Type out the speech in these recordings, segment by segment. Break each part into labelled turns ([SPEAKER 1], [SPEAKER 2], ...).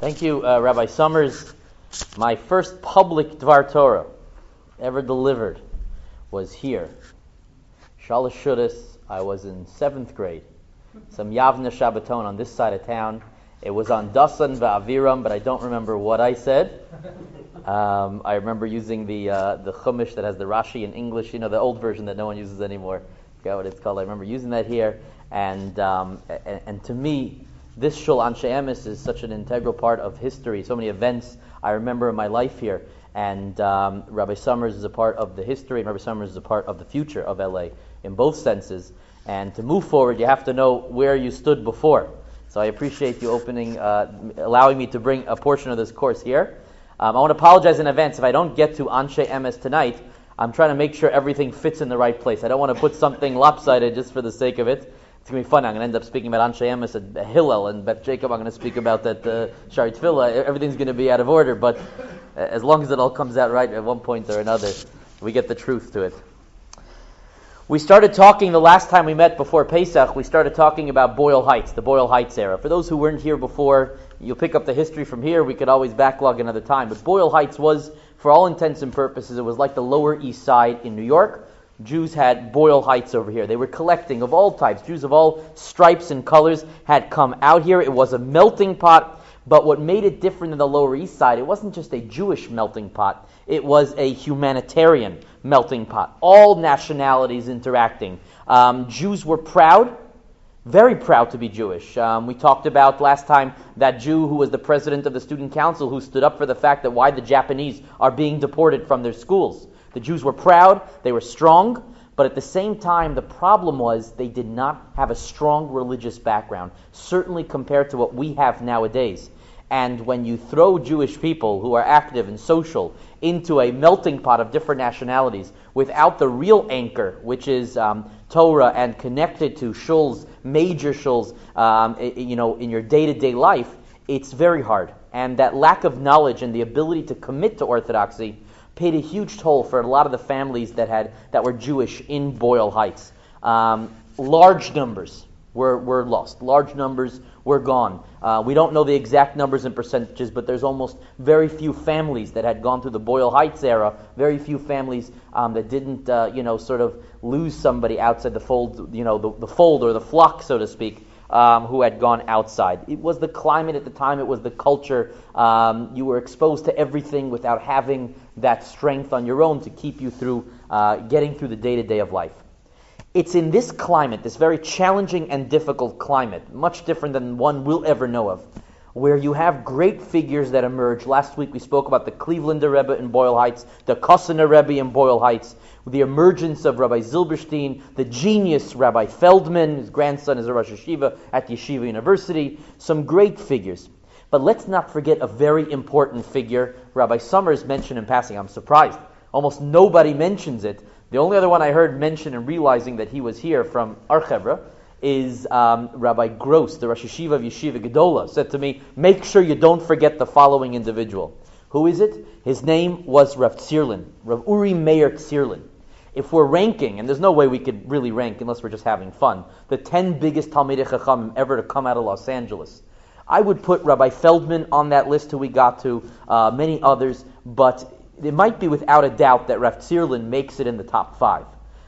[SPEAKER 1] Thank you, Rabbi Summers. My first public Dvar Torah ever delivered was here. Shalosh Shudas. I was in 7th grade. Some Yavna Shabbaton on this side of town. It was on Dasan Va'aviram, but I don't remember what I said. I remember using the Chumash that has the Rashi in English, the old version that no one uses anymore. I forgot what it's called. I remember using that here, and to me, this Shul Anshe Emes is such an integral part of history. So many events I remember in my life here, and Rabbi Summers is a part of the history, and Rabbi Summers is a part of the future of LA in both senses. And to move forward, you have to know where you stood before. So I appreciate you allowing me to bring a portion of this course here. I want to apologize in advance if I don't get to Anshe Emes tonight. I'm trying to make sure everything fits in the right place. I don't want to put something lopsided just for the sake of it. It's going to be fun. I'm going to end up speaking about Anshe Emes at Hillel, and Beth Jacob I'm going to speak about that Shari Tefillah. Everything's going to be out of order, but as long as it all comes out right at one point or another, we get the truth to it. We started talking the last time we met before Pesach, we started talking about Boyle Heights, the Boyle Heights era. For those who weren't here before, you'll pick up the history from here. We could always backlog another time. But Boyle Heights was, for all intents and purposes, it was like the Lower East Side in New York. Jews had Boyle Heights over here. They were collecting of all types. Jews of all stripes and colors had come out here. It was a melting pot. But what made it different than the Lower East Side, it wasn't just a Jewish melting pot. It was a humanitarian melting pot. All nationalities interacting. Jews were proud, very proud to be Jewish. We talked about last time that Jew who was the president of the student council who stood up for the fact that why the Japanese are being deported from their schools. The Jews were proud, they were strong, but at the same time, the problem was they did not have a strong religious background, certainly compared to what we have nowadays. And when you throw Jewish people who are active and social into a melting pot of different nationalities without the real anchor, which is Torah and connected to shuls, major shuls, in your day-to-day life, it's very hard. And that lack of knowledge and the ability to commit to orthodoxy paid a huge toll for a lot of the families that were Jewish in Boyle Heights. Large numbers were lost. Large numbers were gone. We don't know the exact numbers and percentages, but there's almost very few families that had gone through the Boyle Heights era. Very few families that didn't, sort of lose somebody outside the fold, the fold or the flock, so to speak, who had gone outside. It was the climate at the time. It was the culture. You were exposed to everything without having that strength on your own to keep you through getting through the day-to-day of life. It's in this climate, this very challenging and difficult climate, much different than one we'll ever know of, where you have great figures that emerge. Last week we spoke about the Clevelander Rebbe in Boyle Heights, the Kosener Rebbe in Boyle Heights, the emergence of Rabbi Zilberstein, the genius Rabbi Feldman, his grandson is a Rosh Yeshiva at Yeshiva University, some great figures. But let's not forget a very important figure Rabbi Summers mentioned in passing. I'm surprised. Almost nobody mentions it. The only other one I heard mention and realizing that he was here from Ar Chevra is Rabbi Gross, the Rosh Yeshiva of Yeshiva Gedola, said to me, make sure you don't forget the following individual. Who is it? His name was Rav Tzirlin, Rav Uri Meir Tzirlin. If we're ranking, and there's no way we could really rank unless we're just having fun, the 10 biggest Talmidei Chachamim ever to come out of Los Angeles, I would put Rabbi Feldman on that list who we got to, many others, but it might be without a doubt that Rav Tzirlin makes it in the top 5.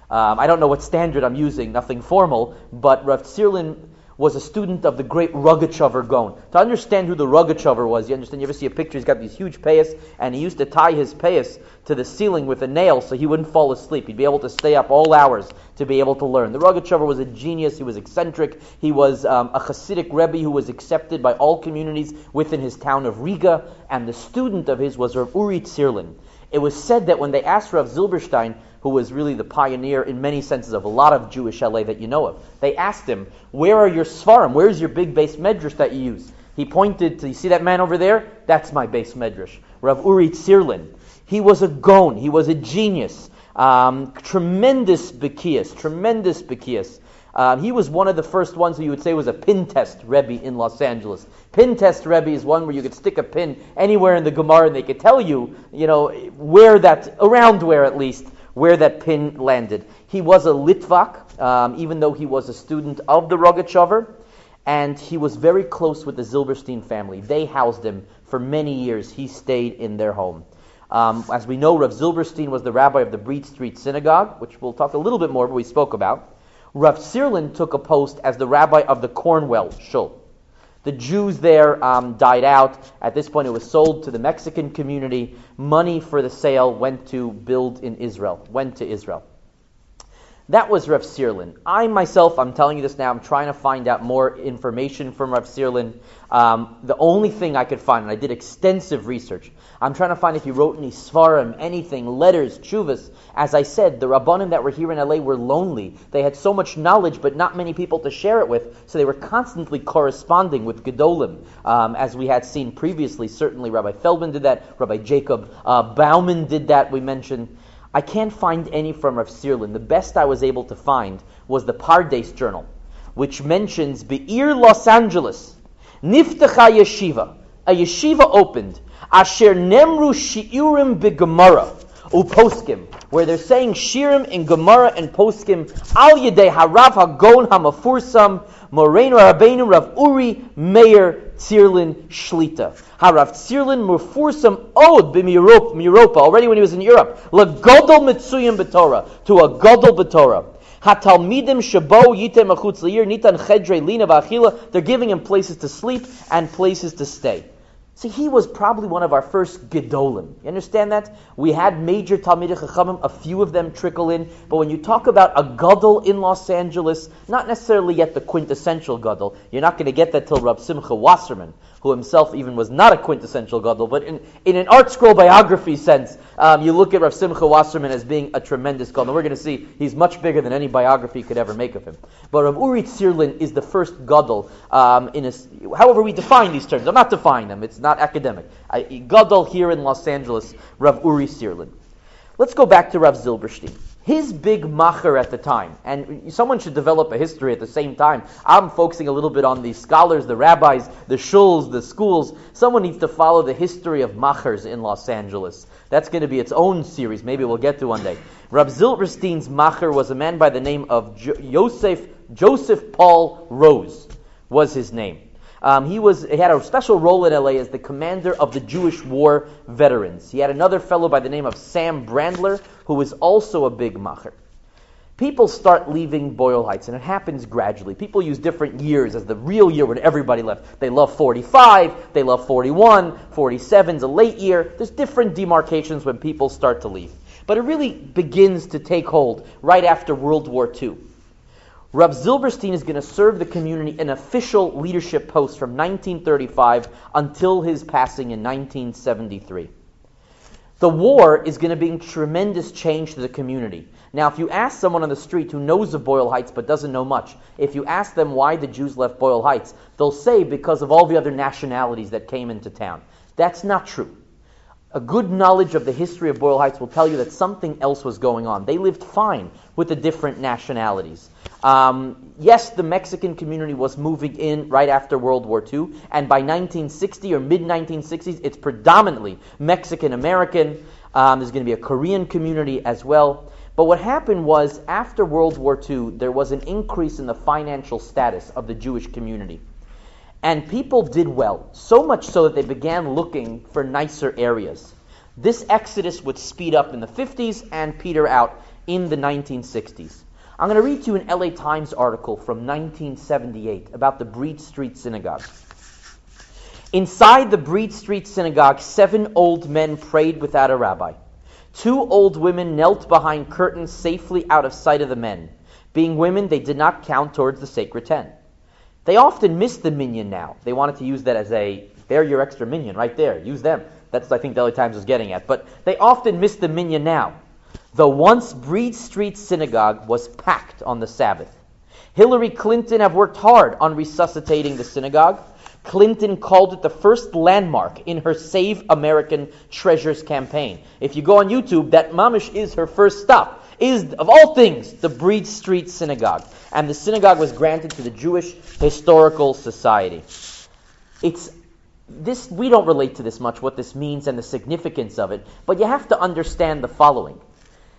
[SPEAKER 1] I don't know what standard I'm using, nothing formal, but Rav Tzirlin was a student of the great Rogachover Gaon. To understand who the Rogachover was, you ever see a picture, he's got these huge payas, and he used to tie his payas to the ceiling with a nail so he wouldn't fall asleep. He'd be able to stay up all hours to be able to learn. The Rogachover was a genius, he was eccentric, he was a Hasidic Rebbe who was accepted by all communities within his town of Riga, and the student of his was Rav Uri Tzirlin. It was said that when they asked Rav Zilberstein, who was really the pioneer in many senses of a lot of Jewish LA that you know of, they asked him, where are your Sfarim? Where's your big base medrash that you use? He pointed to, you see that man over there? That's my base medrash. Rav Uri Tzirlin. He was a Gaon. He was a genius. Tremendous bekias. He was one of the first ones who you would say was a pin test Rebbe in Los Angeles. Pin test Rebbe is one where you could stick a pin anywhere in the Gemara and they could tell you, where that pin landed. He was a Litvak, even though he was a student of the Rogachover. and he was very close with the Zilberstein family. They housed him for many years. He stayed in their home. As we know, Rav Zilberstein was the rabbi of the Breed Street Synagogue, which we'll talk a little bit more, but we spoke about. Rav Sirlin took a post as the rabbi of the Cornwall Shul. The Jews there died out. At this point, it was sold to the Mexican community. Money for the sale went to Israel. That was Rav Sirlin. I myself, I'm telling you this now, I'm trying to find out more information from Rav Sirlin. The only thing I could find, and I did extensive research, I'm trying to find if he wrote any svarim, anything, letters, tshuvas. As I said, the Rabbanim that were here in LA were lonely. They had so much knowledge, but not many people to share it with, so they were constantly corresponding with Gedolim, as we had seen previously. Certainly Rabbi Feldman did that, Rabbi Jacob Bauman did that, we mentioned. I can't find any from Rav Sirlin. The best I was able to find was the Pardes Journal, which mentions Be'ir Los Angeles, Niftecha Yeshiva. A yeshiva opened, Asher Nemru Shiurim Be'Gemara, Uposkim, where they're saying Shirim in Gemara and Poskim, Al Yedei Harav Hagon Hamafursam, Moreinu Rabbeinu Rav Uri Meir Tzirlin Shlita. Harav Tzirlin Mufursam Od b'Europa, already when he was in Europe, LaGodol Mitzuyim B'Torah, to a Godol B'Torah. Hatalmidim Shabo Yitem Achutz Leir Nitan Chedre Lina V'Achila. They're giving him places to sleep and places to stay. See, he was probably one of our first Gedolim. You understand that? We had major Talmidei Chachamim, a few of them trickle in, but when you talk about a Gadol in Los Angeles, not necessarily yet the quintessential Gadol, you're not going to get that till Rab Simcha Wasserman, who himself even was not a quintessential Gadol, but in an art scroll biography sense, you look at Rav Simcha Wasserman as being a tremendous Gadol. We're going to see he's much bigger than any biography could ever make of him. But Rav Uri Tzirlin is the first Gadol, however we define these terms. I'm not defining them, it's not academic. Gadol here in Los Angeles, Rav Uri Tzirlin. Let's go back to Rav Zilberstein. His big macher at the time, and someone should develop a history at the same time. I'm focusing a little bit on the scholars, the rabbis, the shuls, the schools. Someone needs to follow the history of machers in Los Angeles. That's going to be its own series. Maybe we'll get to one day. Rav Zilberstein's macher was a man by the name of Joseph Paul Rose, was his name. He had a special role in LA as the commander of the Jewish war veterans. He had another fellow by the name of Sam Brandler, who was also a big macher. People start leaving Boyle Heights, and it happens gradually. People use different years as the real year when everybody left. They love 45, they love 41, 47's a late year. There's different demarcations when people start to leave. But it really begins to take hold right after World War II. Rav Zilberstein is going to serve the community in official leadership posts from 1935 until his passing in 1973. The war is going to bring tremendous change to the community. Now, if you ask someone on the street who knows of Boyle Heights but doesn't know much, if you ask them why the Jews left Boyle Heights, they'll say because of all the other nationalities that came into town. That's not true. A good knowledge of the history of Boyle Heights will tell you that something else was going on. They lived fine with the different nationalities. Yes, the Mexican community was moving in right after World War II, and by 1960 or mid-1960s, it's predominantly Mexican-American. There's going to be a Korean community as well. But what happened was, after World War II, there was an increase in the financial status of the Jewish community. And people did well, so much so that they began looking for nicer areas. This exodus would speed up in the 50s and peter out in the 1960s. I'm going to read to you an LA Times article from 1978 about the Breed Street Synagogue. Inside the Breed Street Synagogue, 7 old men prayed without a rabbi. 2 old women knelt behind curtains safely out of sight of the men. Being women, they did not count towards the sacred 10. They often miss the minyan now. They wanted to use that as they're your extra minyan, right there. Use them. That's what I think the LA Times was getting at. But they often miss the minyan now. The once Breed Street Synagogue was packed on the Sabbath. Hillary Clinton have worked hard on resuscitating the synagogue. Clinton called it the first landmark in her Save American Treasures campaign. If you go on YouTube, that mamish is her first stop. Is, of all things, the Breed Street Synagogue. And the synagogue was granted to the Jewish Historical Society. We don't relate to this much, what this means and the significance of it, but you have to understand the following.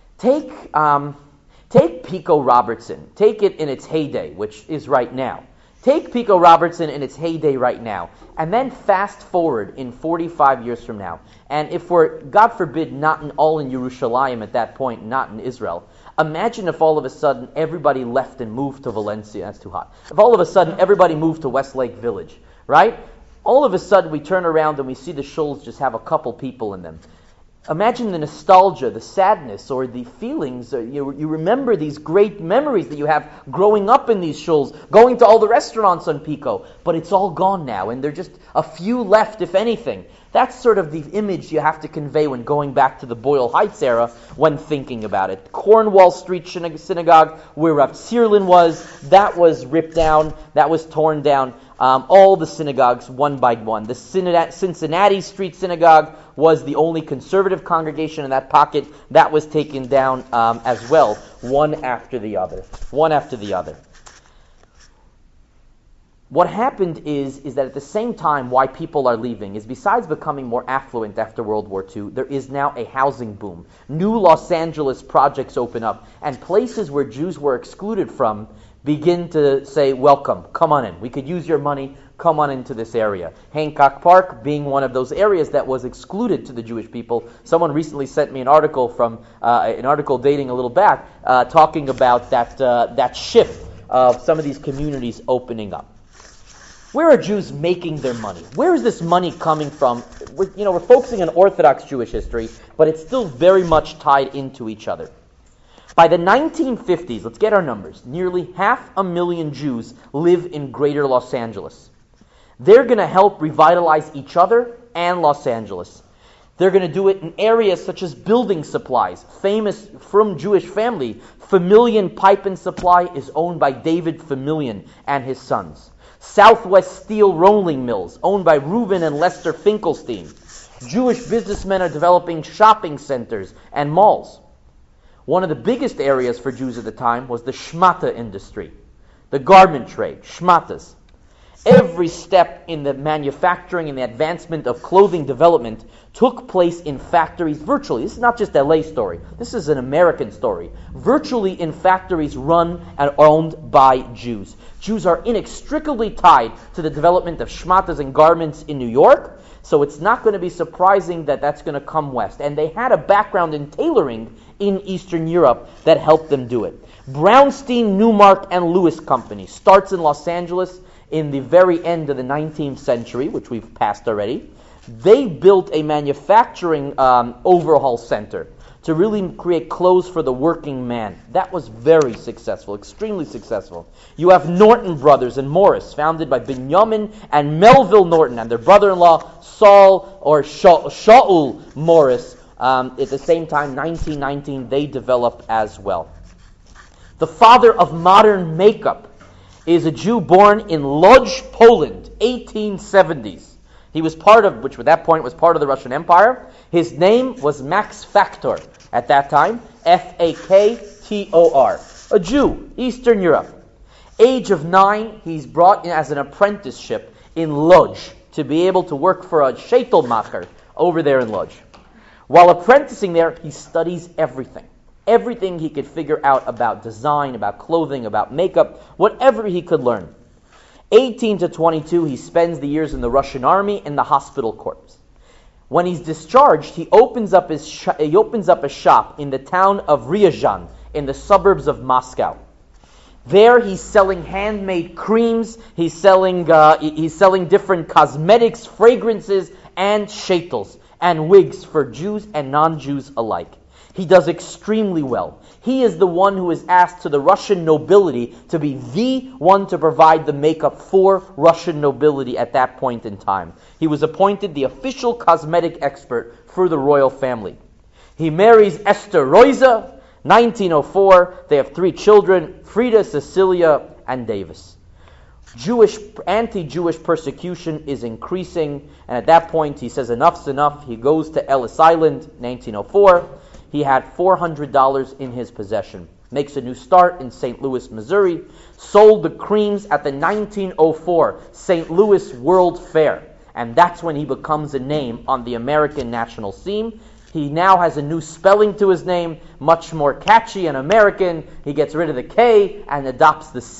[SPEAKER 1] Take Pico Robertson. Take it in its heyday, which is right now. Take Pico Robertson in its heyday right now, and then fast forward in 45 years from now. And if we're, God forbid, not all in Yerushalayim at that point, not in Israel, imagine if all of a sudden everybody left and moved to Valencia. That's too hot. If all of a sudden everybody moved to Westlake Village, right? All of a sudden we turn around and we see the shuls just have a couple people in them. Imagine the nostalgia, the sadness, or the feelings. You remember these great memories that you have growing up in these shuls, going to all the restaurants on Pico, but it's all gone now, and there are just a few left, if anything. That's sort of the image you have to convey when going back to the Boyle Heights era when thinking about it. Cornwall Street Synagogue, where Rav Tzirlin was, that was ripped down, that was torn down. All the synagogues, one by one. The Cincinnati Street Synagogue was the only conservative congregation in that pocket. That was taken down as well, one after the other. One after the other. What happened is that at the same time why people are leaving is, besides becoming more affluent after World War II, there is now a housing boom. New Los Angeles projects open up, and places where Jews were excluded from begin to say, welcome, come on in. We could use your money, come on into this area. Hancock Park being one of those areas that was excluded to the Jewish people. Someone recently sent me an article dating a little back, talking about that shift of some of these communities opening up. Where are Jews making their money? Where is this money coming from? We're focusing on Orthodox Jewish history, but it's still very much tied into each other. By the 1950s, let's get our numbers, nearly 500,000 Jews live in greater Los Angeles. They're going to help revitalize each other and Los Angeles. They're going to do it in areas such as building supplies. Famous from Jewish family, Famillion Pipe and Supply is owned by David Famillion and his sons. Southwest Steel Rolling Mills, owned by Reuben and Lester Finkelstein. Jewish businessmen are developing shopping centers and malls. One of the biggest areas for Jews at the time was the shmata industry, the garment trade, shmatas. Every step in the manufacturing and the advancement of clothing development took place in factories virtually. This is not just a LA story. This is an American story. Virtually in factories run and owned by Jews. Jews are inextricably tied to the development of shmatas and garments in New York, so it's not going to be surprising that that's going to come west. And they had a background in tailoring in Eastern Europe that helped them do it. Brownstein, Newmark, and Lewis Company starts in Los Angeles in the very end of the 19th century, which we've passed already. They built a manufacturing overhaul center to really create clothes for the working man. That was very successful, extremely successful. You have Norton Brothers and Morris, founded by Benjamin and Melville Norton and their brother-in-law Saul or Shaul Morris. At the same time, 1919, they develop as well. The father of modern makeup is a Jew born in Lodz, Poland, 1870s. He was which at that point was part of the Russian Empire. His name was Max Factor at that time, Faktor, a Jew, Eastern Europe. Age of 9, he's brought in as an apprenticeship in Lodz to be able to work for a Sheitelmacher over there in Lodz. While apprenticing there, he studies everything. Everything he could figure out about design, about clothing, about makeup, whatever he could learn. 18 to 22, he spends the years in the Russian army in the hospital corps. When he's discharged, he opens up a shop in the town of Ryazan, in the suburbs of Moscow. There, he's selling handmade creams. He's selling different cosmetics, fragrances, and shaitels and wigs for Jews and non-Jews alike. He does extremely well. He is the one who is asked to the Russian nobility to be the one to provide the makeup for Russian nobility at that point in time. He was appointed the official cosmetic expert for the royal family. He marries Esther Roisa, 1904. They have 3 children, Frida, Cecilia, and Davis. Anti-Jewish persecution is increasing, and at that point he says enough's enough. He goes to Ellis Island, 1904. He had $400 in his possession. Makes a new start in St. Louis, Missouri. Sold the creams at the 1904 St. Louis World Fair. And that's when he becomes a name on the American national scene. He now has a new spelling to his name, much more catchy and American. He gets rid of the K and adopts the C.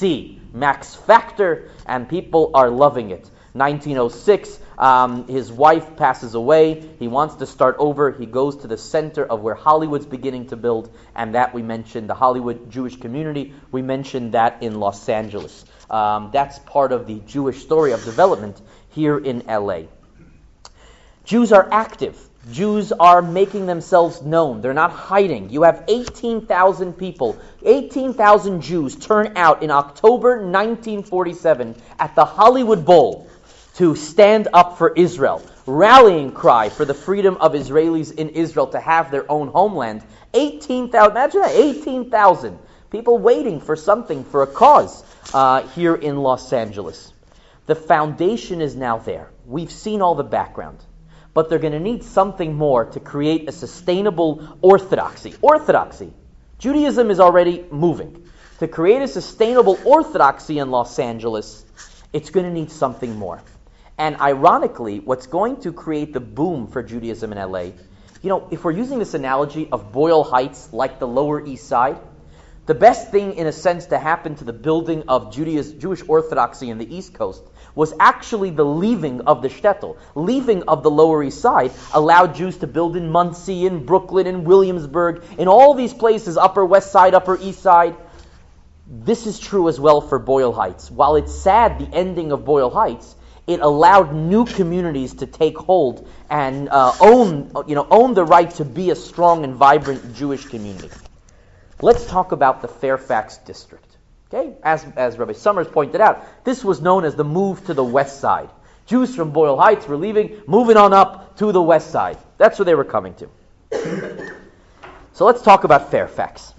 [SPEAKER 1] Max Factor, and people are loving it. 1906, his wife passes away. He wants to start over. He goes to the center of where Hollywood's beginning to build, and that we mentioned, the Hollywood Jewish community. We mentioned that in Los Angeles. That's part of the Jewish story of development here in LA. Jews are active. Jews are making themselves known. They're not hiding. You have 18,000 people, 18,000 Jews turn out in October 1947 at the Hollywood Bowl to stand up for Israel. Rallying cry for the freedom of Israelis in Israel to have their own homeland. 18,000, imagine that, 18,000 people waiting for something, for a cause here in Los Angeles. The foundation is now there. We've seen all the background. But they're going to need something more to create a sustainable orthodoxy. Orthodoxy. Judaism is already moving. To create a sustainable orthodoxy in Los Angeles, it's going to need something more. And ironically, what's going to create the boom for Judaism in LA, if we're using this analogy of Boyle Heights like the Lower East Side, the best thing in a sense to happen to the building of Jewish orthodoxy in the East Coast was actually the leaving of the shtetl. Leaving of the Lower East Side allowed Jews to build in Monsey, in Brooklyn, in Williamsburg, in all these places, Upper West Side, Upper East Side. This is true as well for Boyle Heights. While it's sad, the ending of Boyle Heights, it allowed new communities to take hold and own the right to be a strong and vibrant Jewish community. Let's talk about the Fairfax district. Okay, as Rabbi Summers pointed out, this was known as the move to the west side. Jews from Boyle Heights were leaving, moving on up to the west side. That's where they were coming to. So let's talk about Fairfax.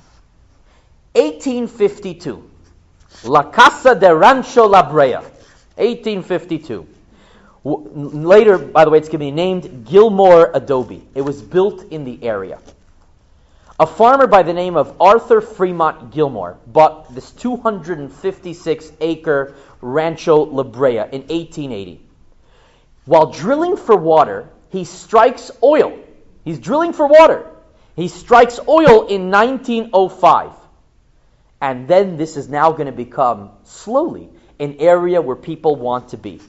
[SPEAKER 1] 1852. La Casa de Rancho La Brea. 1852. Later, by the way, it's going to be named Gilmore Adobe. It was built in the area. A farmer by the name of Arthur Fremont Gilmore bought this 256-acre Rancho La Brea in 1880. While drilling for water, he strikes oil. He's drilling for water. He strikes oil in 1905. And then this is now going to become, slowly, an area where people want to be.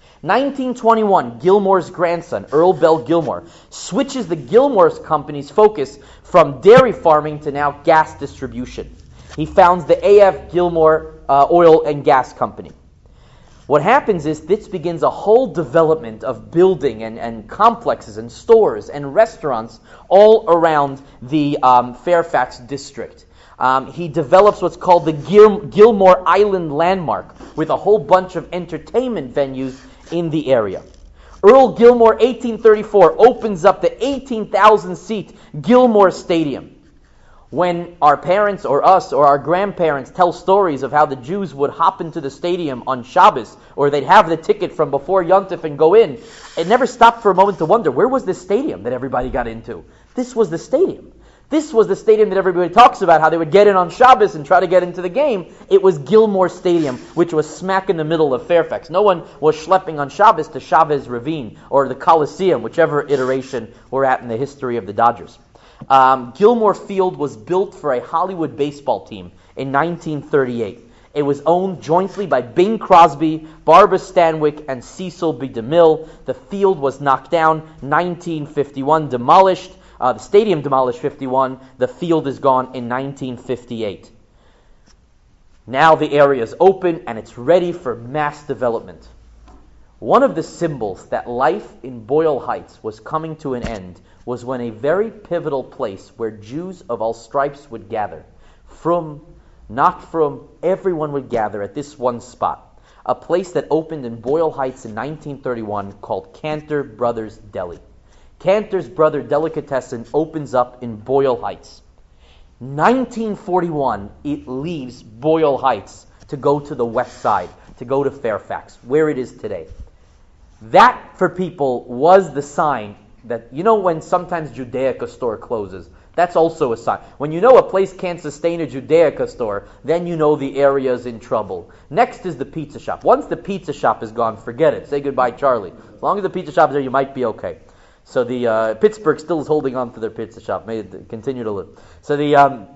[SPEAKER 1] 1921, Gilmore's grandson, Earl Bell Gilmore, switches the Gilmore's company's focus from dairy farming to now gas distribution. He founds the A.F. Gilmore Oil and Gas Company. What happens is this begins a whole development of building and complexes and stores and restaurants all around the Fairfax district. He develops what's called the Gilmore Island Landmark with a whole bunch of entertainment venues in the area. Earl Gilmore, 1834, opens up the 18,000-seat Gilmore Stadium. When our parents or us or our grandparents tell stories of how the Jews would hop into the stadium on Shabbos, or they'd have the ticket from before Yontif and go in, it never stopped for a moment to wonder, where was this stadium that everybody got into? This was the stadium. This was the stadium that everybody talks about, how they would get in on Shabbos and try to get into the game. It was Gilmore Stadium, which was smack in the middle of Fairfax. No one was schlepping on Shabbos to Chavez Ravine or the Coliseum, whichever iteration we're at in the history of the Dodgers. Gilmore Field was built for a Hollywood baseball team in 1938. It was owned jointly by Bing Crosby, Barbara Stanwyck, and Cecil B. DeMille. The field was knocked down, 1951, demolished. The stadium demolished 51. The field is gone in 1958. Now the area is open and it's ready for mass development. One of the symbols that life in Boyle Heights was coming to an end was when a very pivotal place where Jews of all stripes would gather. Everyone would gather at this one spot. A place that opened in Boyle Heights in 1931 called Cantor Brothers Deli. Cantor's Brother Delicatessen opens up in Boyle Heights. 1941, it leaves Boyle Heights to go to the west side, to go to Fairfax, where it is today. That, for people, was the sign that, when sometimes Judaica store closes, that's also a sign. When you know a place can't sustain a Judaica store, then you know the area is in trouble. Next is the pizza shop. Once the pizza shop is gone, forget it. Say goodbye, Charlie. As long as the pizza shop is there, you might be okay. So the Pittsburgh still is holding on to their pizza shop. May it continue to live. So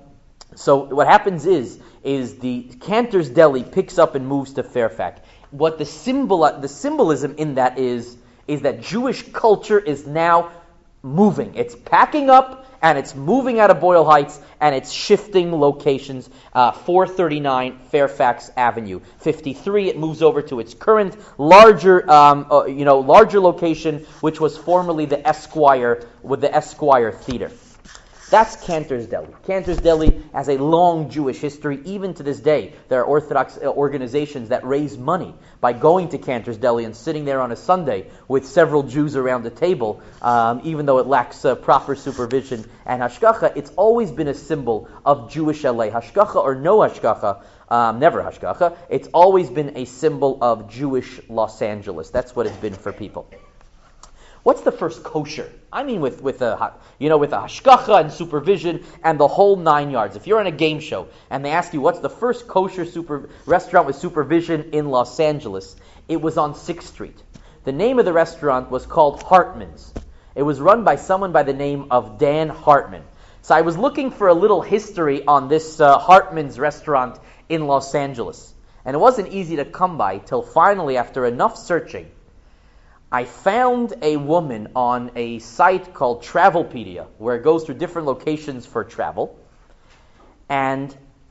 [SPEAKER 1] So what happens is the Cantor's Deli picks up and moves to Fairfax. What the symbolism in that is that Jewish culture is now moving. It's packing up and it's moving out of Boyle Heights and it's shifting locations. 439 Fairfax Avenue. 53, it moves over to its current larger location, which was formerly the Esquire with the Esquire Theater. That's Cantor's Deli. Cantor's Deli has a long Jewish history. Even to this day, there are Orthodox organizations that raise money by going to Cantor's Deli and sitting there on a Sunday with several Jews around the table, even though it lacks proper supervision and hashgacha. It's always been a symbol of Jewish LA. Hashgacha or no hashgacha, never hashgacha. It's always been a symbol of Jewish Los Angeles. That's what it's been for people. What's the first kosher? I mean, with a hashgacha and supervision and the whole 9 yards. If you're on a game show and they ask you what's the first kosher restaurant with supervision in Los Angeles, it was on 6th Street. The name of the restaurant was called Hartman's. It was run by someone by the name of Dan Hartman. So I was looking for a little history on this Hartman's restaurant in Los Angeles, and it wasn't easy to come by till finally, after enough searching, I found a woman on a site called Travelpedia, where it goes through different locations for travel. And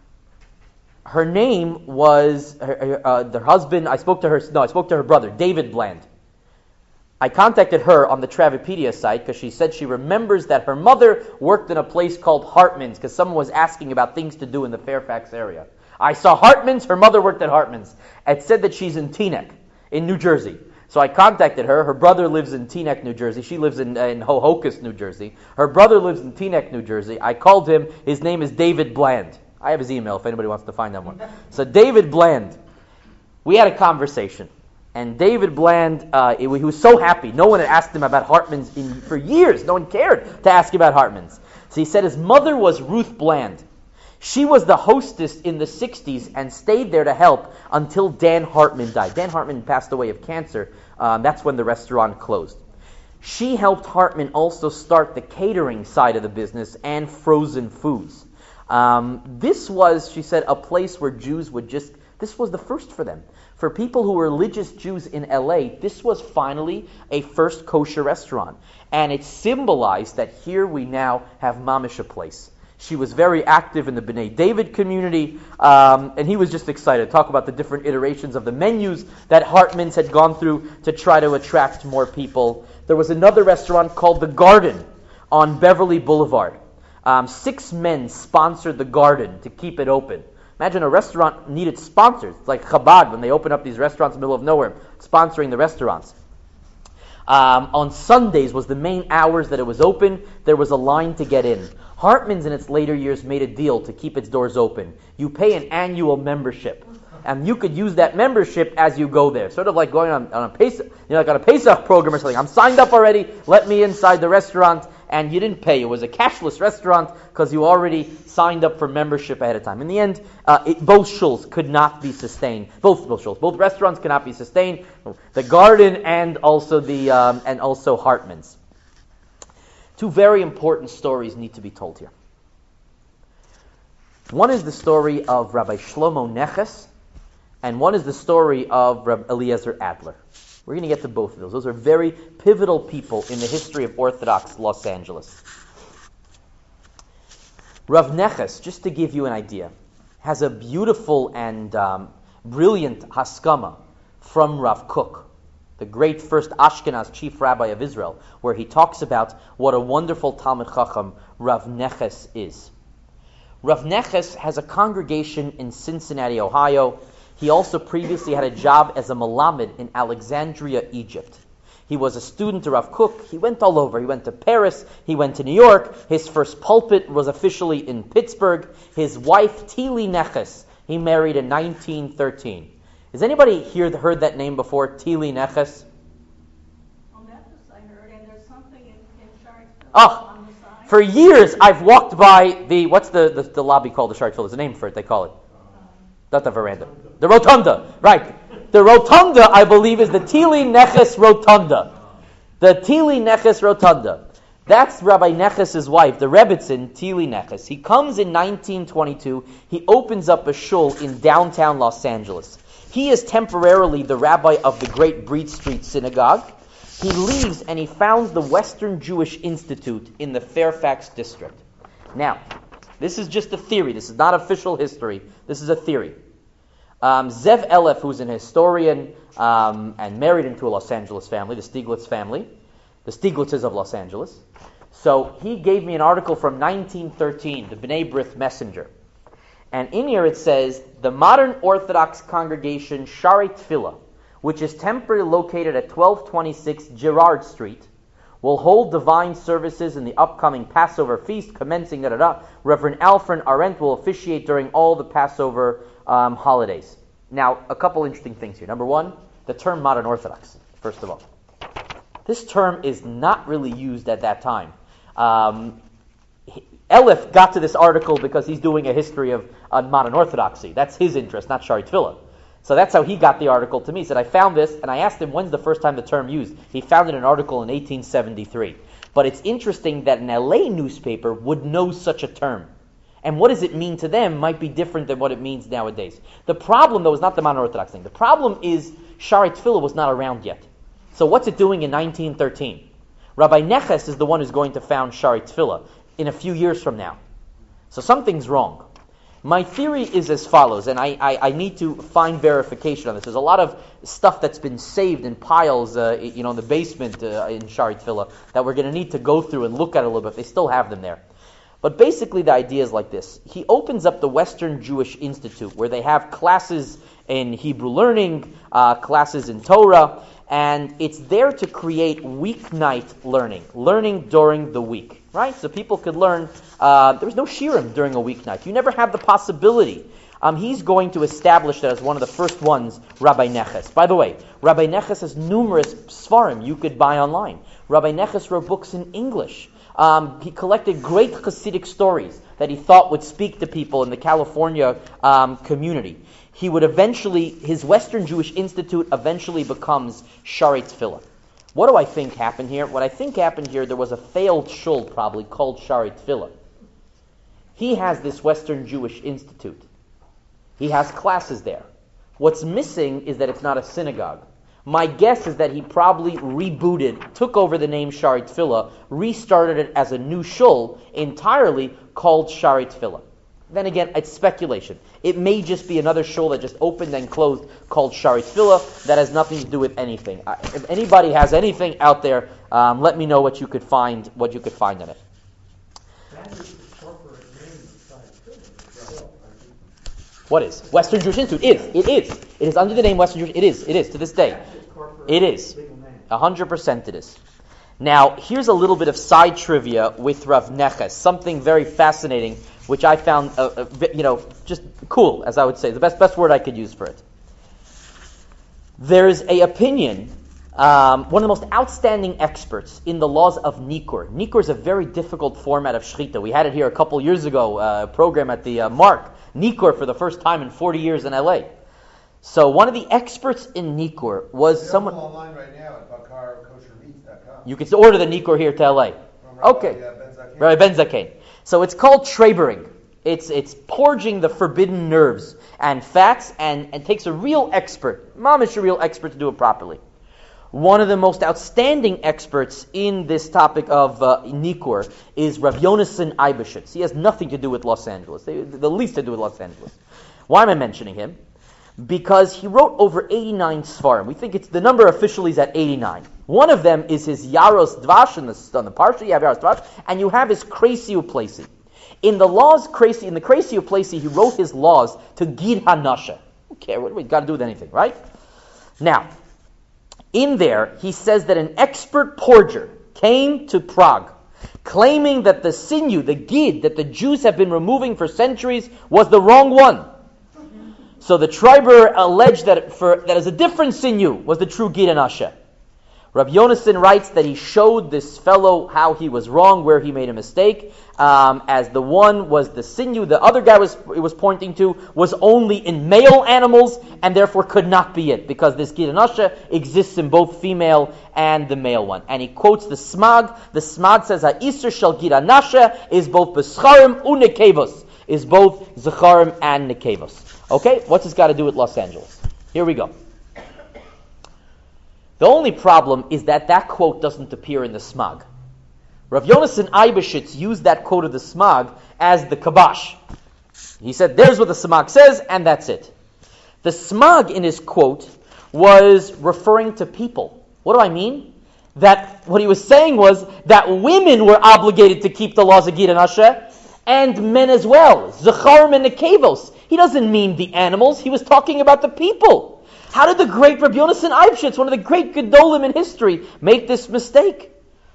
[SPEAKER 1] her name was, her husband, I spoke to her brother, David Bland. I contacted her on the Travelpedia site because she said she remembers that her mother worked in a place called Hartman's because someone was asking about things to do in the Fairfax area. I saw Hartman's, her mother worked at Hartman's. It said that she's in Teaneck, in New Jersey. So I contacted her. Her brother lives in Teaneck, New Jersey. She lives in Hohokus, New Jersey. Her brother lives in Teaneck, New Jersey. I called him. His name is David Bland. I have his email if anybody wants to find that one. So David Bland, we had a conversation. And David Bland, he was so happy. No one had asked him about Hartman's for years. No one cared to ask about Hartman's. So he said his mother was Ruth Bland. She was the hostess in the 60s and stayed there to help until Dan Hartman died. Dan Hartman passed away of cancer. That's when the restaurant closed. She helped Hartman also start the catering side of the business and frozen foods. This was, she said, a place where Jews would this was the first for them. For people who were religious Jews in LA, this was finally a first kosher restaurant. And it symbolized that here we now have mamish a place. She was very active in the B'nai David community, and he was just excited to talk about the different iterations of the menus that Hartman's had gone through to try to attract more people. There was another restaurant called The Garden on Beverly Boulevard. 6 men sponsored The Garden to keep it open. Imagine a restaurant needed sponsors. It's like Chabad when they open up these restaurants in the middle of nowhere, sponsoring the restaurants. On Sundays was the main hours that it was open. There was a line to get in. Hartman's in its later years made a deal to keep its doors open. You pay an annual membership, and you could use that membership as you go there. Sort of like going on a Pesach, like on a Pesach program or something. I'm signed up already. Let me inside the restaurant, and you didn't pay. It was a cashless restaurant because you already signed up for membership ahead of time. In the end, both shuls could not be sustained. Both restaurants cannot be sustained. The Garden and also Hartman's. 2 very important stories need to be told here. One is the story of Rabbi Shlomo Neches, and one is the story of Rabbi Eliezer Adler. We're going to get to both of those. Those are very pivotal people in the history of Orthodox Los Angeles. Rav Neches, just to give you an idea, has a beautiful and brilliant haskama from Rav Kook, the great first Ashkenaz chief rabbi of Israel, where he talks about what a wonderful Talmid Chacham Rav Neches is. Rav Neches has a congregation in Cincinnati, Ohio. He also previously had a job as a Melamed in Alexandria, Egypt. He was a student of Rav Kook. He went all over. He went to Paris. He went to New York. His first pulpit was officially in Pittsburgh. His wife, Tili Neches, he married in 1913. Has anybody here heard that name before, Tili Neches?
[SPEAKER 2] Well, Neches I heard, and there's something in Sharksville
[SPEAKER 1] on the side. For years, I've walked by what's the lobby called, the Sharksville? There's a name for it, they call it. Not the veranda. The rotunda, right. The rotunda, I believe, is the Tili Neches Rotunda. The Tili Neches Rotunda. That's Rabbi Neches' wife, the Rebbitzin, Tili Neches. He comes in 1922. He opens up a shul in downtown Los Angeles. He is temporarily the rabbi of the Great Breed Street Synagogue. He leaves and he founds the Western Jewish Institute in the Fairfax district. Now, this is just a theory. This is not official history. This is a theory. Zev Elef, who's an historian and married into a Los Angeles family, the Stieglitz family, the Stieglitzes of Los Angeles. So he gave me an article from 1913, the B'nai B'rith Messenger. And in here it says, the modern Orthodox congregation Shaarei Tefillah, which is temporarily located at 1226 Girard Street, will hold divine services in the upcoming Passover feast, commencing Reverend Alfred Arendt will officiate during all the Passover holidays. Now, a couple interesting things here. Number one, the term modern Orthodox, first of all. This term is not really used at that time. Elif got to this article because he's doing a history of modern Orthodoxy. That's his interest, not Shaarei Tefillah. So that's how he got the article to me. He said, I found this, and I asked him, when's the first time the term used? He found it in an article in 1873. But it's interesting that an LA newspaper would know such a term. And what does it mean to them might be different than what it means nowadays. The problem, though, is not the modern Orthodox thing. The problem is Shaarei Tefillah was not around yet. So what's it doing in 1913? Rabbi Neches is the one who's going to found Shaarei Tefillah in a few years from now. So something's wrong. My theory is as follows, and I need to find verification on this. There's a lot of stuff that's been saved in piles, in the basement in Shaarei Tefillah that we're going to need to go through and look at a little bit. They still have them there. But basically the idea is like this. He opens up the Western Jewish Institute where they have classes in Hebrew learning, classes in Torah, and it's there to create weeknight learning during the week, right? So people could learn. There was no shirim during a weeknight. You never have the possibility. He's going to establish that as one of the first ones, Rabbi Neches. By the way, Rabbi Neches has numerous svarim you could buy online. Rabbi Neches wrote books in English. He collected great Hasidic stories that he thought would speak to people in the California community. He would his Western Jewish Institute eventually becomes Shaarei Tefillah. What do I think happened here? What I think happened here, there was a failed shul probably called Shaarei Tefillah. He has this Western Jewish Institute. He has classes there. What's missing is that it's not a synagogue. My guess is that he probably took over the name Shaarei Tefillah, restarted it as a new shul entirely called Shaarei Tefillah. Then again, it's speculation. It may just be another shul that just opened and closed called Shaarei Tefillah that has nothing to do with anything. If anybody has anything out there, let me know what you could find in it.
[SPEAKER 3] That is the corporate name of Shaarei Tefillah.
[SPEAKER 1] What is? Western Jewish Institute. It is. It is under the name Western Jewish. It is to this day. It is. 100% it is. Now, here's a little bit of side trivia with Rav Neches, something very fascinating, which I found, just cool, as I would say, the best word I could use for it. There's a opinion, one of the most outstanding experts in the laws of Nikur. Nikur is a very difficult format of Shechita. We had it here a couple years ago, a program at the Mark. Nikur for the first time in 40 years in LA. So one of the experts in Nikur was someone...
[SPEAKER 4] online right now at BakarKosherMeats.com.
[SPEAKER 1] You can order the Nikur here to LA. Okay. Rabbi Ben Zakein. So it's called Trebering. It's purging the forbidden nerves and fats and takes a real expert, mamish a real expert to do it properly. One of the most outstanding experts in this topic of Nikur is Rav Yonason Eibeshitz. He has nothing to do with Los Angeles, the least to do with Los Angeles. Why am I mentioning him? Because he wrote over 89 svarim. We think it's the number officially is at 89. One of them is his Yaros Dvash on the Parsha. You have Yaros Dvash, and you have his Kresi Uplesi. In the Kresi Uplesi, he wrote his laws to Gid Hanasha. Okay, what do we got to do with anything, right? Now, in there, he says that an expert porger came to Prague, claiming that the sinew, the gid, that the Jews have been removing for centuries was the wrong one. So the Triber alleged that as a different sinew was the true gid and asher. Rabbi Yonason writes that he showed this fellow how he was wrong, where he made a mistake, as the one was the sinew, the other guy was pointing to was only in male animals, and therefore could not be it, because this Gid Anasha exists in both female and the male one. And he quotes the Smag. The Smag says, "Ha'isur shel Gid Anasha is both b'scharim u'nekevos," is both zecharim and nekevos. Okay, what's this got to do with Los Angeles? Here we go. The only problem is that quote doesn't appear in the Smag. Rav Yonason Eibeshitz used that quote of the Smag as the kabash. He said, there's what the Smag says, and that's it. The Smag in his quote was referring to people. What do I mean? That what he was saying was that women were obligated to keep the laws of Gid Anasha, and men as well. Zecharim and Nekevos. He doesn't mean the animals, he was talking about the people. How did the great Rabbi Yonason Eibeshitz, one of the great Gedolim in history, make this mistake?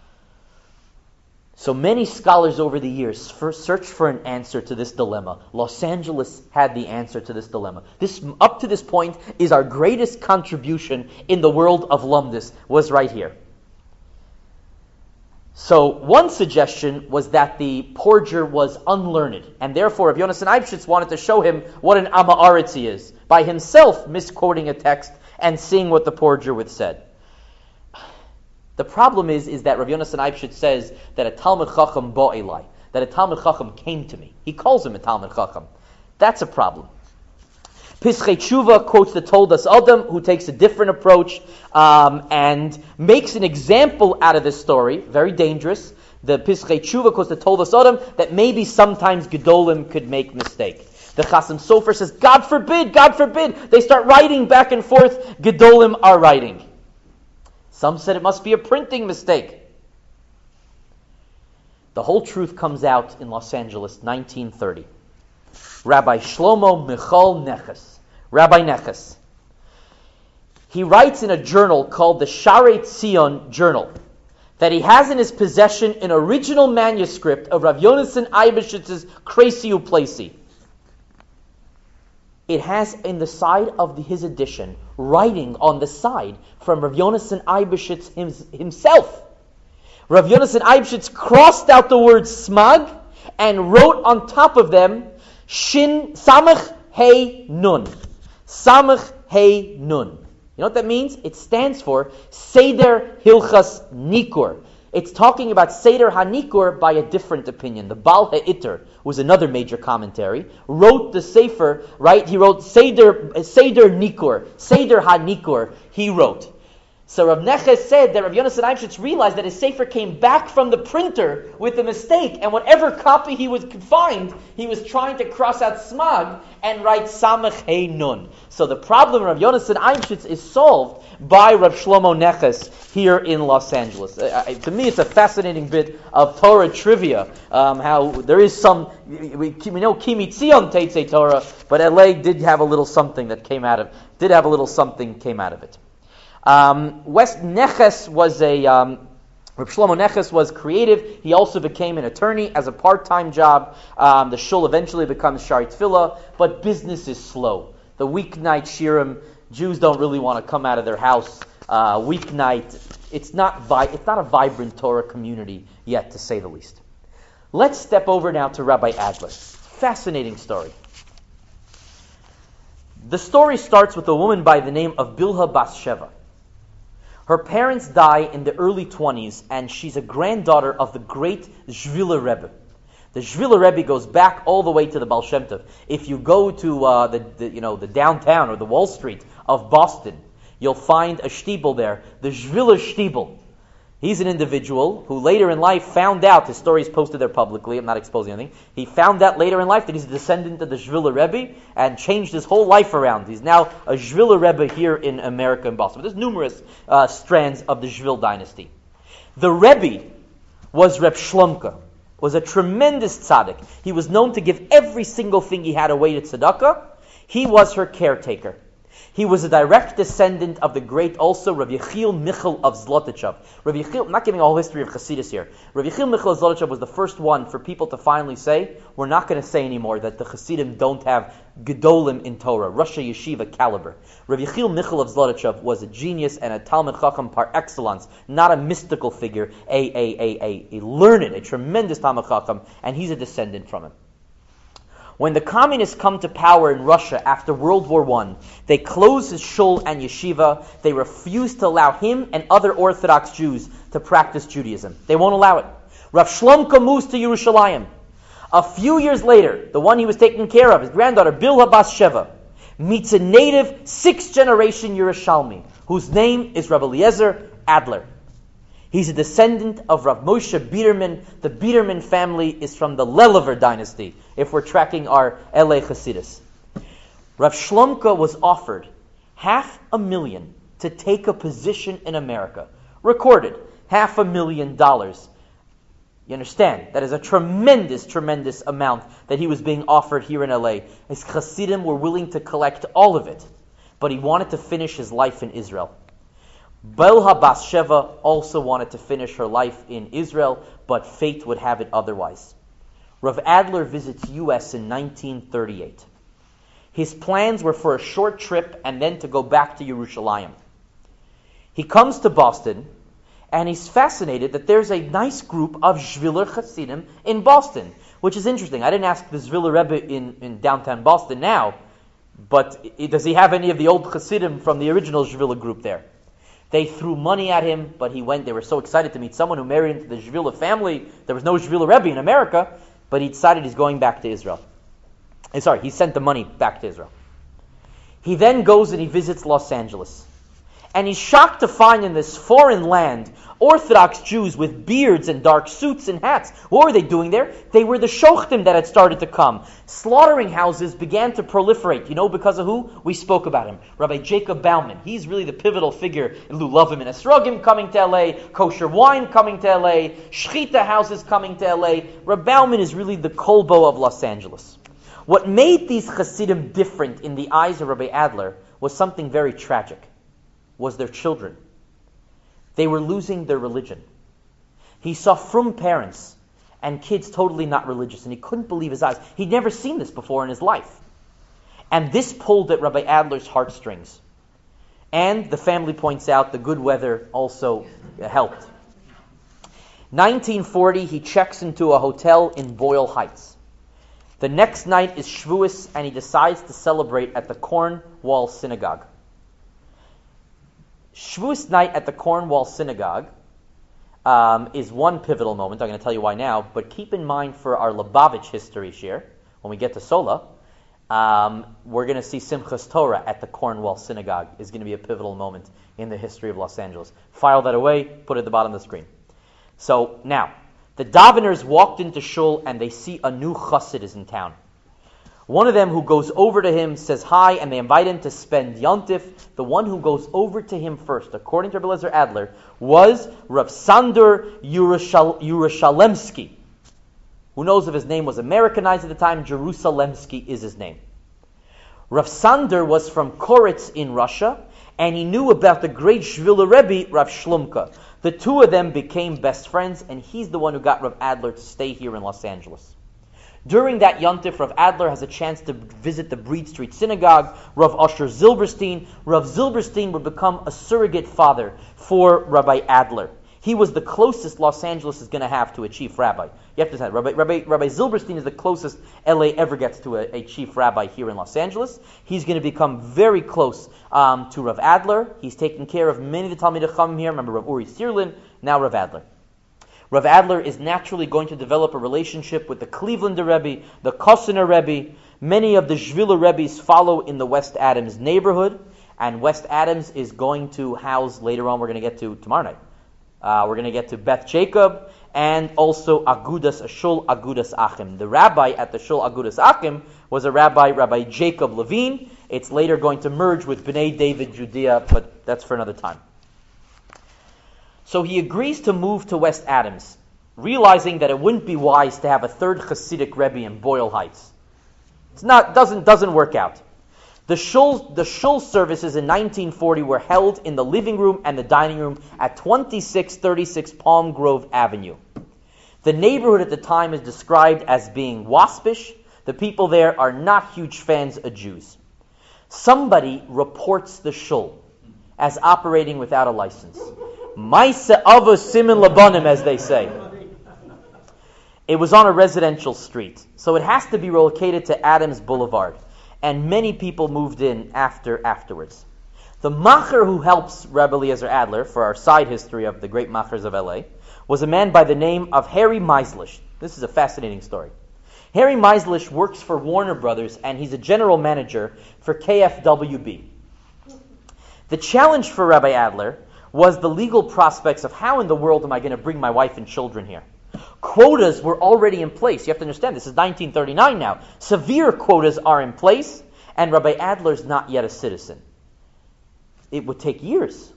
[SPEAKER 1] So many scholars over the years searched for an answer to this dilemma. Los Angeles had the answer to this dilemma. This, up to this point, is our greatest contribution in the world of Lumdis, was right here. So one suggestion was that the porger was unlearned, and therefore Rabbi Yonason Eibeshitz wanted to show him what an Ama'aretz he is, by himself misquoting a text and seeing what the porger would said. The problem is that Rabbi Yonason Eibeshitz says that a Talmud Chacham bo'elai, that a Talmud Chacham came to me. He calls him a Talmud Chacham. That's a problem. Pischei Tshuva quotes the Toldas Adam, who takes a different approach and makes an example out of this story, very dangerous. The Pischei Tshuva quotes the Toldas Adam that maybe sometimes Gedolim could make mistake. The Chasam Sofer says, God forbid, they start writing back and forth, Gedolim are writing. Some said it must be a printing mistake. The whole truth comes out in Los Angeles, 1930. Rabbi Shlomo Michal Neches, Rabbi Neches, he writes in a journal called the Sharei Tzion Journal that he has in his possession an original manuscript of Rav Yonason Eibeshitz's Kreisi Uplesi. It has in the side of his edition, writing on the side from Rav Yonason Eibeshitz himself. Rav Yonason Eibeshitz crossed out the word smag and wrote on top of them Shin Samach Hey Nun. Samach Hey Nun. You know what that means? It stands for Seder Hilchas Nikur. It's talking about Seder HaNikur by a different opinion. The Baal HaItter was another major commentary. Wrote the Sefer, right? He wrote Seder Nikur. Seder HaNikur, he wrote. So Rav Neches said that Rav Yonason Eibeshitz realized that his Sefer came back from the printer with a mistake, and whatever copy he could find, he was trying to cross out smag and write Samach Hey Nun. So the problem of Rav Yonason Eibeshitz is solved by Rav Shlomo Neches here in Los Angeles. To me, it's a fascinating bit of Torah trivia. How there is some, we know Kimi Tzion Teitzei Torah, but LA did have a little something that came out of it. West Neches was Rav Shlomo Neches was creative. He also became an attorney as a part-time job. The shul eventually becomes Shari Tefillah, but business is slow. The weeknight shirim, Jews don't really want to come out of their house. Weeknight, it's not a vibrant Torah community yet, to say the least. Let's step over now to Rabbi Adler. Fascinating story. The story starts with a woman by the name of Bilha Bas Sheva. Her parents die in the early 20s, and she's a granddaughter of the great Zvila Rebbe. The Zvila Rebbe goes back all the way to the Baal Shem Tov. If you go to the downtown or the Wall Street of Boston, you'll find a shtibel there, the Zvila Shtibel. He's an individual who later in life found out, his story is posted there publicly, I'm not exposing anything, he found out later in life that he's a descendant of the Zvila Rebbe and changed his whole life around. He's now a Zvila Rebbe here in America and Boston. But there's numerous strands of the Zvil dynasty. The Rebbe was Reb Shlomka, was a tremendous tzaddik. He was known to give every single thing he had away to tzedakah. He was her caretaker. He was a direct descendant of the great also Rav Yechiel Michal of Zlotyshev. Rav Yechiel, I'm not giving a whole history of Chassidus here. Rav Yechiel Michal of Zlotyshev was the first one for people to finally say, we're not going to say anymore that the Chassidim don't have Gedolim in Torah, Roshei Yeshiva caliber. Rav Yechiel Michal of Zlotyshev was a genius and a Talmud Chacham par excellence, not a mystical figure, a learned, a tremendous Talmud Chacham, and he's a descendant from him. When the communists come to power in Russia after World War I, they close his shul and yeshiva. They refuse to allow him and other Orthodox Jews to practice Judaism. They won't allow it. Rav Shlomka moves to Yerushalayim. A few years later, the one he was taking care of, his granddaughter, Bilha Bas Sheva, meets a native 6th generation Yerushalmi, whose name is Rabbi Eliezer Adler. He's a descendant of Rav Moshe Biderman. The Biderman family is from the Lelever dynasty, if we're tracking our LA Hasidus. Rav Shlomka was offered $500,000 to take a position in America. Recorded, $500,000. You understand? That is a tremendous, tremendous amount that he was being offered here in LA. His Hasidim were willing to collect all of it, but he wanted to finish his life in Israel. Bilha Bas Sheva also wanted to finish her life in Israel, but fate would have it otherwise. Rav Adler visits U.S. in 1938. His plans were for a short trip and then to go back to Yerushalayim. He comes to Boston, and he's fascinated that there's a nice group of Shviler Hasidim in Boston, which is interesting. I didn't ask the Shviler Rebbe in downtown Boston now, but does he have any of the old Hasidim from the original Shviler group there? They threw money at him, but he went. They were so excited to meet someone who married into the Shvila family. There was no Shvila Rebbe in America, but he decided he's going back to Israel. He sent the money back to Israel. He then goes and he visits Los Angeles. And he's shocked to find in this foreign land Orthodox Jews with beards and dark suits and hats. What were they doing there? They were the shochtim that had started to come. Slaughtering houses began to proliferate. You know because of who? We spoke about him. Rabbi Jacob Bauman. He's really the pivotal figure. Lulavim and Esrogim coming to LA. Kosher wine coming to LA. Shechita houses coming to LA. Rabbi Bauman is really the Kolbo of Los Angeles. What made these Hasidim different in the eyes of Rabbi Adler was something very tragic. Was their children. They were losing their religion. He saw frum parents and kids totally not religious, and he couldn't believe his eyes. He'd never seen this before in his life. And this pulled at Rabbi Adler's heartstrings. And the family points out the good weather also helped. 1940, he checks into a hotel in Boyle Heights. The next night is Shavuos, and he decides to celebrate at the Cornwall Synagogue. Shavuos night at the Cornwall Synagogue is one pivotal moment. I'm going to tell you why now, but keep in mind for our Lubavitch history share, when we get to Sola, we're going to see Simchas Torah at the Cornwall Synagogue is going to be a pivotal moment in the history of Los Angeles. File that away, put it at the bottom of the screen. So now, the daveners walked into shul and they see a new chassid is in town. One of them who goes over to him says hi, and they invite him to spend Yontif. The one who goes over to him first, according to Rabbi Eliezer Adler, was Rav Sander Yerushalemsky. Who knows if his name was Americanized at the time? Jerusalemsky is his name. Rav Sander was from Koretz in Russia, and he knew about the great Shvila Rebbe, Rav Shlomka. The two of them became best friends, and he's the one who got Rav Adler to stay here in Los Angeles. During that Yontif, Rav Adler has a chance to visit the Breed Street Synagogue. Rav Asher Zilberstein. Rav Zilberstein would become a surrogate father for Rabbi Adler. He was the closest Los Angeles is going to have to a chief rabbi. You have to say, Rabbi Zilberstein is the closest LA ever gets to a chief rabbi here in Los Angeles. He's going to become very close to Rav Adler. He's taken care of many of the Talmidei Chacham here. Remember Rav Uri Sirlin, now Rav Adler. Rav Adler is naturally going to develop a relationship with the Clevelander Rebbe, the Kosiner Rebbe. Many of the Shvila Rebbes follow in the West Adams neighborhood, and West Adams is going to house, later on we're going to get to tomorrow night, we're going to get to Beth Jacob, and also Agudas Shul Agudas Achim. The rabbi at the Shul Agudas Achim was a Rabbi Jacob Levine. It's later going to merge with Bnei David Judea, but that's for another time. So he agrees to move to West Adams, realizing that it wouldn't be wise to have a third Hasidic Rebbe in Boyle Heights. Doesn't work out. The shul services in 1940 were held in the living room and the dining room at 2636 Palm Grove Avenue. The neighborhood at the time is described as being waspish. The people there are not huge fans of Jews. Somebody reports the shul as operating without a license. Maise avos simin labanim, as they say. It was on a residential street, so it has to be relocated to Adams Boulevard. And many people moved in afterwards. The macher who helps Rabbi Eliezer Adler, for our side history of the great machers of LA, was a man by the name of Harry Meislish. This is a fascinating story. Harry Meislish works for Warner Brothers, and he's a general manager for KFWB. The challenge for Rabbi Adler was the legal prospects of how in the world am I going to bring my wife and children here. Quotas were already in place. You have to understand, this is 1939 now. Severe quotas are in place, and Rabbi Adler's not yet a citizen. It would take years.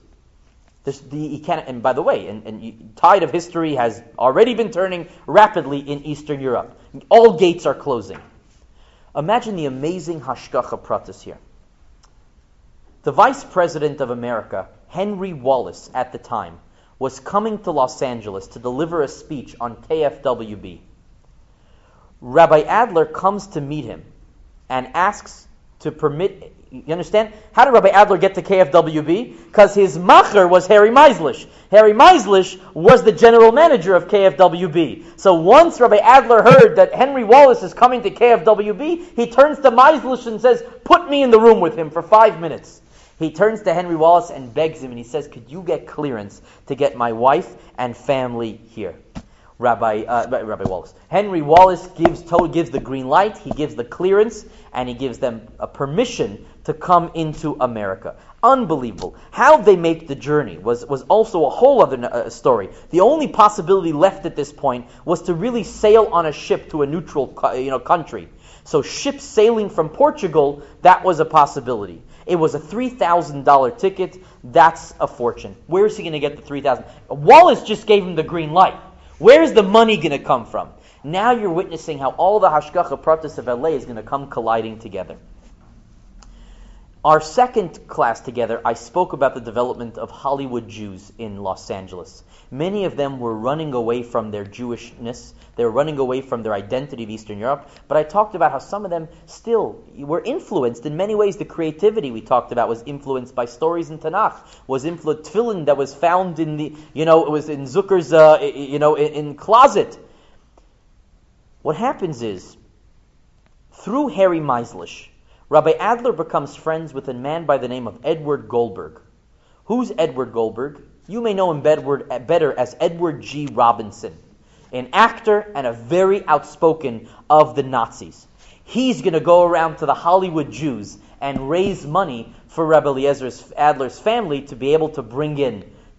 [SPEAKER 1] And by the way, tide of history has already been turning rapidly in Eastern Europe. All gates are closing. Imagine the amazing hashgacha pratis here. The Vice President of America, Henry Wallace, at the time, was coming to Los Angeles to deliver a speech on KFWB. Rabbi Adler comes to meet him and asks to permit... You understand? How did Rabbi Adler get to KFWB? Because his macher was Harry Meislish. Harry Meislish was the general manager of KFWB. So once Rabbi Adler heard that Henry Wallace is coming to KFWB, he turns to Meislish and says, "Put me in the room with him for 5 minutes." He turns to Henry Wallace and begs him, and he says, "Could you get clearance to get my wife and family here?" Rabbi Wallace. Henry Wallace gives the green light, he gives the clearance, and he gives them a permission to come into America. Unbelievable. How they make the journey was also a whole other story. The only possibility left at this point was to really sail on a ship to a neutral country. So ships sailing from Portugal, that was a possibility. It was a $3,000 ticket. That's a fortune. Where is he going to get the $3,000? Wallace just gave him the green light. Where's the money going to come from? Now you're witnessing how all the hashgacha pratis of LA is going to come colliding together. Our second class together, I spoke about the development of Hollywood Jews in Los Angeles. Many of them were running away from their Jewishness. They were running away from their identity of Eastern Europe. But I talked about how some of them still were influenced. In many ways, the creativity we talked about was influenced by stories in Tanakh. Was influenced tefillin that was found in it was in Zucker's, in closet. What happens is, through Harry Meislish, Rabbi Adler becomes friends with a man by the name of Edward Goldberg. Who's Edward Goldberg? You may know him better as Edward G. Robinson, an actor and a very outspoken of the Nazis. He's going to go around to the Hollywood Jews and raise money for Rabbi Eliezer Adler's family to be able to bring in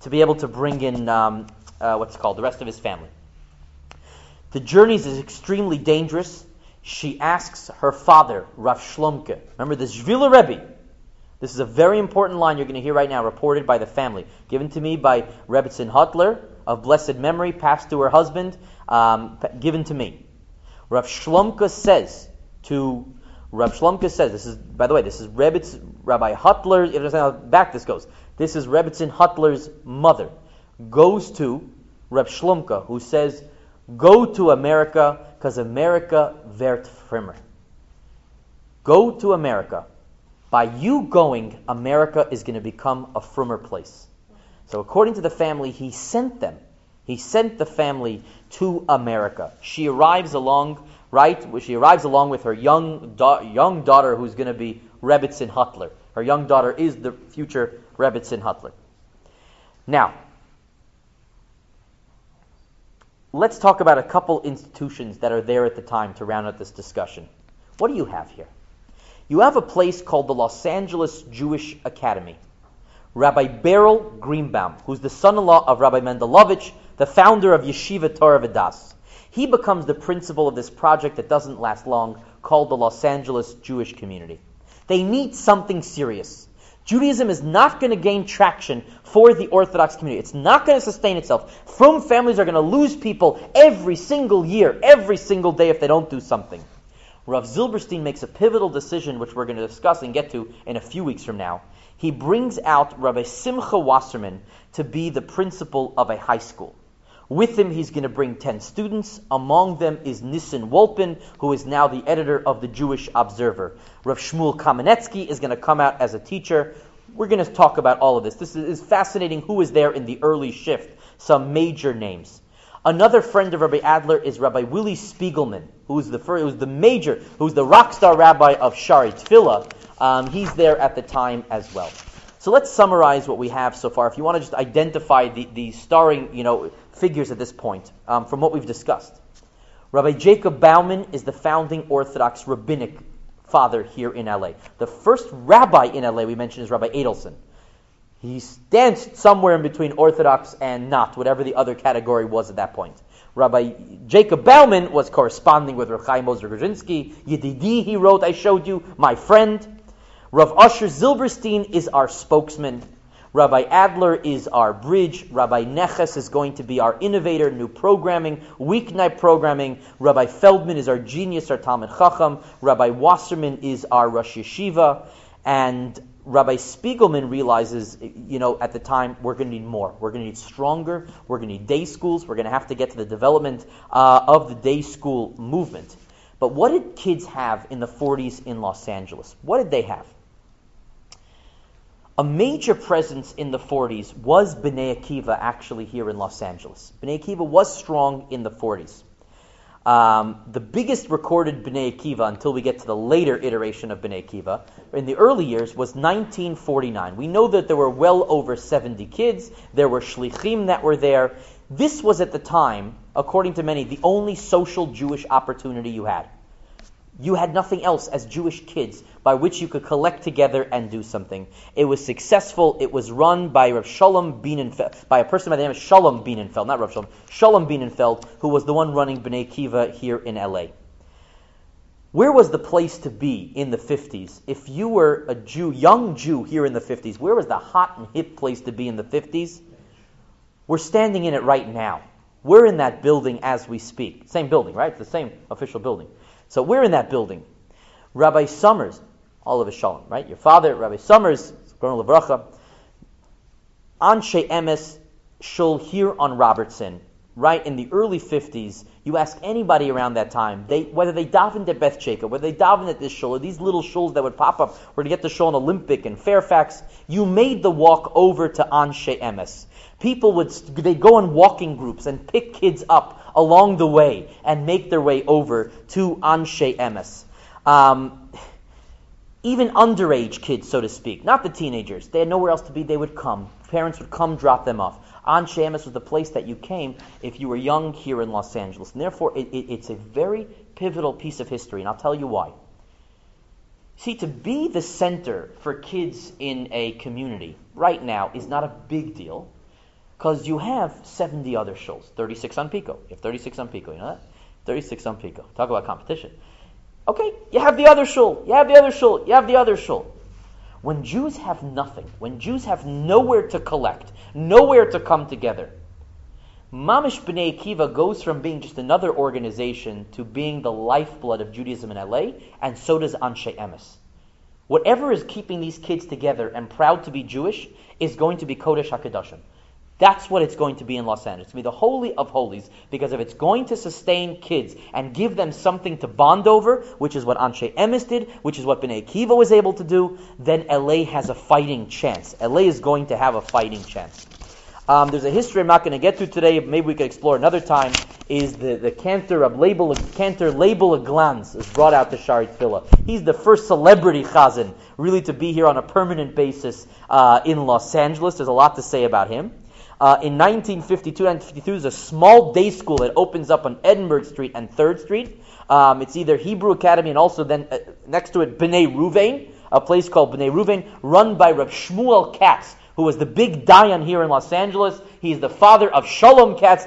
[SPEAKER 1] the rest of his family. The journey is extremely dangerous. She asks her father, Rav Shlomke. Remember the Zvila Rebbe. This is a very important line you're going to hear right now, reported by the family. Given to me by Rebbetzin Hutler, of blessed memory, passed to her husband, given to me. Rav Shlomke says, this is, by the way, this is Rabbi Hutler, if you understand how back this goes. This is Rebbetzin Hutler's mother. Goes to Rav Shlomke, who says, "Go to America, because America wird frimmer." Go to America. By you going, America is going to become a frimmer place. So according to the family, he sent them. He sent the family to America. She arrives along with her young daughter, who's going to be Rebbetzin Hutler. Her young daughter is the future Rebbetzin Hutler. Now, let's talk about a couple institutions that are there at the time to round out this discussion. What do you have here? You have a place called the Los Angeles Jewish Academy. Rabbi Beryl Greenbaum, who's the son-in-law of Rabbi Mendelovich, the founder of Yeshiva Torah V'das. He becomes the principal of this project that doesn't last long, called the Los Angeles Jewish Community. They need something serious. Judaism is not going to gain traction for the Orthodox community. It's not going to sustain itself. Frum families are going to lose people every single year, every single day if they don't do something. Rav Zilberstein makes a pivotal decision, which we're going to discuss and get to in a few weeks from now. He brings out Rabbi Simcha Wasserman to be the principal of a high school. With him, he's going to bring 10 students. Among them is Nissen Wolpin, who is now the editor of the Jewish Observer. Rav Shmuel Kamenetsky is going to come out as a teacher. We're going to talk about all of this. This is fascinating who is there in the early shift. Some major names. Another friend of Rabbi Adler is Rabbi Willie Spiegelman, who's the rock star rabbi of Shari Tefillah. He's there at the time as well. So let's summarize what we have so far. If you want to just identify the starring, figures at this point from what we've discussed. Rabbi Jacob Bauman is the founding Orthodox rabbinic father here in LA. The first rabbi in LA we mentioned is Rabbi Adelson. He stands somewhere in between Orthodox and not, whatever the other category was at that point. Rabbi Jacob Bauman was corresponding with Rav Chaim Ozer Grudzinski. Yedidi, he wrote, I showed you, my friend. Rav Usher Zilberstein is our spokesman. Rabbi Adler is our bridge. Rabbi Neches is going to be our innovator, new programming, weeknight programming. Rabbi Feldman is our genius, our Talmid Chacham. Rabbi Wasserman is our Rosh Yeshiva. And Rabbi Spiegelman realizes, at the time, we're going to need more. We're going to need stronger. We're going to need day schools. We're going to have to get to the development of the day school movement. But what did kids have in the 40s in Los Angeles? What did they have? A major presence in the 40s was Bnei Akiva actually here in Los Angeles. Bnei Akiva was strong in the 40s. The biggest recorded Bnei Akiva until we get to the later iteration of Bnei Akiva in the early years was 1949. We know that there were well over 70 kids. There were shlichim that were there. This was at the time, according to many, the only social Jewish opportunity you had. You had nothing else as Jewish kids by which you could collect together and do something. It was successful. It was run by Rav Shalom Bienenfeld, by a person by the name of Shalom Bienenfeld, not Rav Shalom, Shalom Bienenfeld, who was the one running Bnei Akiva here in LA. Where was the place to be in the 50s? If you were a Jew, young Jew here in the 50s, where was the hot and hip place to be in the 50s? We're standing in it right now. We're in that building as we speak. Same building, right? It's the same official building. So we're in that building. Rabbi Summers, all of us shalom, right? Your father, Rabbi Summers, Zchrono Livracha, Anshe Emes Shul here on Robertson, right in the early 50s. You ask anybody around that time, whether they davened at Beth Jacob, whether they davened at this shul, or these little shuls that would pop up, or to get the shul in Olympic and Fairfax, you made the walk over to Anshe Emes. People they'd go in walking groups and pick kids up along the way and make their way over to Anshe Emes. Even underage kids, so to speak, not the teenagers, they had nowhere else to be, they would come. Parents would come drop them off. Anshe Emes was the place that you came if you were young here in Los Angeles. And therefore, it's a very pivotal piece of history, and I'll tell you why. See, to be the center for kids in a community right now is not a big deal, because you have 70 other shuls, 36 on Pico. You have 36 on Pico, you know that? 36 on Pico. Talk about competition. Okay, you have the other shul, you have the other shul, you have the other shul. When Jews have nothing, when Jews have nowhere to collect, nowhere to come together, Mamish B'nai Akiva goes from being just another organization to being the lifeblood of Judaism in LA, and so does Anshe Emes. Whatever is keeping these kids together and proud to be Jewish is going to be Kodesh HaKadoshim. That's what it's going to be in Los Angeles. It's going to be the Holy of Holies, because if it's going to sustain kids and give them something to bond over, which is what Anshe Emes did, which is what Bnei Akiva was able to do, then LA has a fighting chance. LA is going to have a fighting chance. There's a history I'm not going to get to today, maybe we could explore another time, is the cantor of Label Glantz is brought out to Shari Tefillah. He's the first celebrity chazan, really to be here on a permanent basis in Los Angeles. There's a lot to say about him. In 1952, 1953, there's a small day school that opens up on Edinburgh Street and 3rd Street. It's either Hebrew Academy and also then next to it Bnei Ruvain, a place called Bnei Ruvain, run by Reb Shmuel Katz, who was the big Dayan here in Los Angeles. He's the father of Shalom Katz,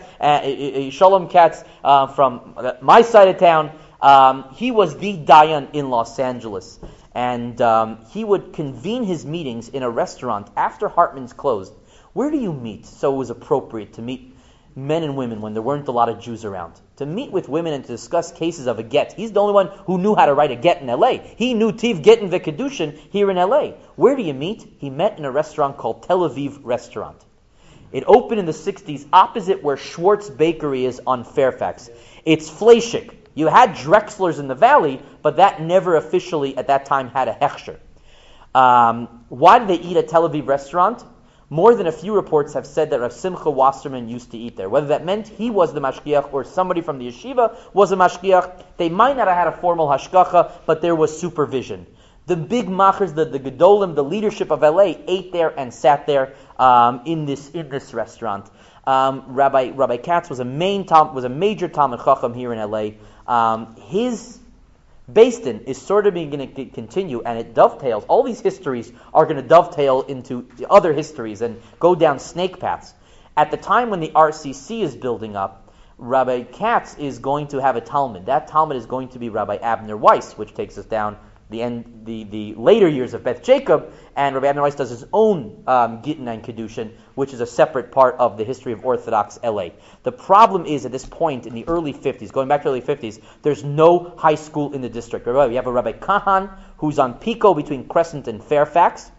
[SPEAKER 1] from my side of town. He was the Dayan in Los Angeles. And he would convene his meetings in a restaurant after Hartman's closed. Where do you meet? So it was appropriate to meet men and women when there weren't a lot of Jews around, to meet with women and to discuss cases of a get. He's the only one who knew how to write a get in L.A. He knew Tiv Gittin V'Kedushin here in L.A. Where do you meet? He met in a restaurant called Tel Aviv Restaurant. It opened in the 60s opposite where Schwartz Bakery is on Fairfax. It's Fleishik. You had Drexler's in the valley, but that never officially at that time had a hechsher. Why did they eat at Tel Aviv Restaurant? More than a few reports have said that Rav Simcha Wasserman used to eat there. Whether that meant he was the mashgiach or somebody from the yeshiva was a mashgiach, they might not have had a formal hashgacha, but there was supervision. The big machers, the gedolim, the leadership of LA ate there and sat there in this restaurant. Rabbi Katz was a major Talmid Chacham here in LA. His Beis Din is sort of going to continue, and it dovetails. All these histories are going to dovetail into other histories and go down snake paths. At the time when the RCC is building up, Rabbi Katz is going to have a Talmud. That Talmud is going to be Rabbi Abner Weiss, which takes us down the later years of Beth Jacob, and Rabbi Abner Weiss does his own Gittin and Kedushin, which is a separate part of the history of Orthodox LA. The problem is, at this point in the early 50s, going back to the early 50s, there's no high school in the district. We have a Rabbi Kahan, who's on Pico between Crescent and Fairfax.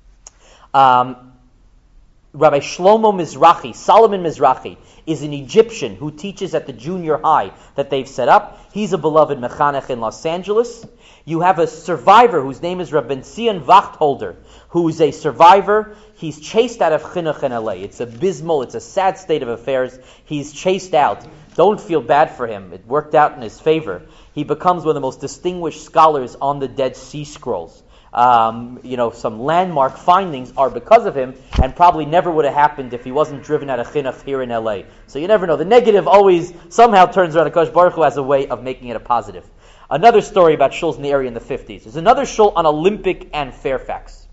[SPEAKER 1] Rabbi Shlomo Mizrahi, Solomon Mizrahi, is an Egyptian who teaches at the junior high that they've set up. He's a beloved mechanech in Los Angeles. You have a survivor whose name is Rabbi Zion Wachtholder, who is a survivor. He's chased out of Chinuch in LA. It's abysmal. It's a sad state of affairs. He's chased out. Don't feel bad for him. It worked out in his favor. He becomes one of the most distinguished scholars on the Dead Sea Scrolls. Some landmark findings are because of him, and probably never would have happened if he wasn't driven out of Chinuch here in LA. So you never know. The negative always somehow turns around. HaKadosh Baruch Hu has a way of making it a positive. Another story about shuls in the area in the 50s. There's another shul on Olympic and Fairfax.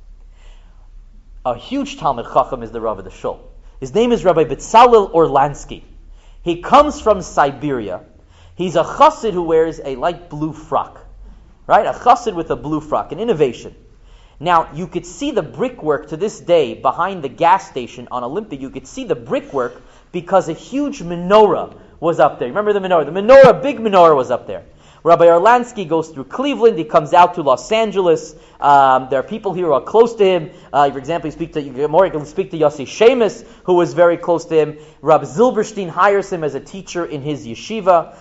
[SPEAKER 1] A huge Talmid Chacham is the Rav of the shul. His name is Rabbi Betzalel Orlansky. He comes from Siberia. He's a chassid who wears a light blue frock. Right? A chassid with a blue frock, an innovation. Now, you could see the brickwork to this day behind the gas station on Olympic. You could see the brickwork because a huge menorah was up there. Remember the menorah? The menorah, big menorah was up there. Rabbi Orlansky goes through Cleveland. He comes out to Los Angeles. There are people here who are close to him. For example, you can speak to Yossi Sheamus, who was very close to him. Rabbi Zilberstein hires him as a teacher in his yeshiva.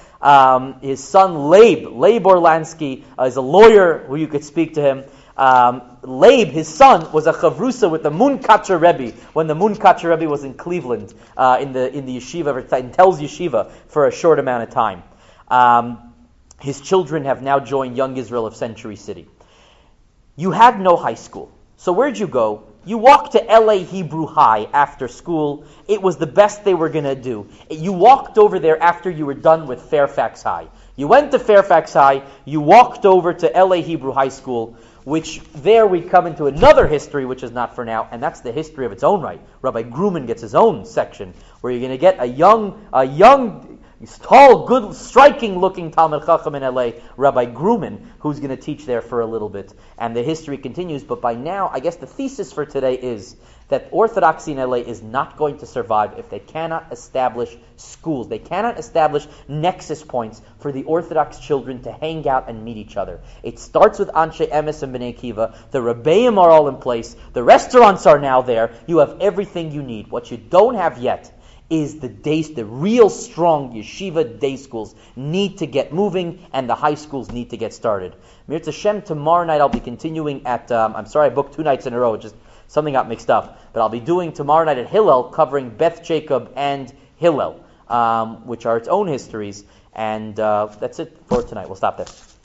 [SPEAKER 1] His son Leib Orlansky, is a lawyer who you could speak to him. Leib, his son, was a chavrusa with the Munkacher Rebbe when the Munkacher Rebbe was in Cleveland in the yeshiva, in Tel's yeshiva, for a short amount of time. His children have now joined Young Israel of Century City. You had no high school. So where'd you go? You walked to LA Hebrew High after school. It was the best they were going to do. You walked over there after you were done with Fairfax High. You went to Fairfax High. You walked over to LA Hebrew High School, which there we come into another history, which is not for now, and that's the history of its own right. Rabbi Grumman gets his own section, where you're going to get a young, tall, good, striking-looking Talmid Chacham in LA, Rabbi Grumman, who's going to teach there for a little bit. And the history continues, but by now, I guess the thesis for today is that Orthodoxy in LA is not going to survive if they cannot establish schools. They cannot establish nexus points for the Orthodox children to hang out and meet each other. It starts with Anshe Emes and Bnei Akiva. The Rebbeim are all in place. The restaurants are now there. You have everything you need. What you don't have yet is the real strong yeshiva day schools need to get moving, and the high schools need to get started. Mirz Hashem, tomorrow night I'll be continuing at, I'm sorry I booked 2 nights in a row, just something got mixed up, but I'll be doing tomorrow night at Hillel, covering Beth Jacob and Hillel, which are its own histories, and that's it for tonight. We'll stop there.